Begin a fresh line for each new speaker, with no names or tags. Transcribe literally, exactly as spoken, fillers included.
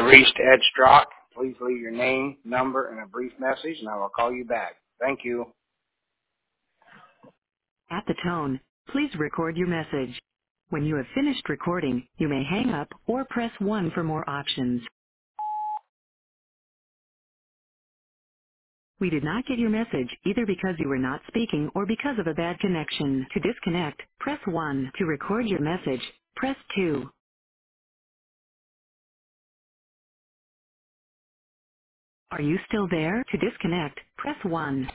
have reached Ed Strock. Please leave your name, number, and a brief message, and I will call you back. Thank you.
At the tone, please record your message. When you have finished recording, you may hang up or press one for more options. We did not get your message either because you were not speaking or because of a bad connection. To disconnect, press one. To record your message, press two. Are you still there? To disconnect, press one.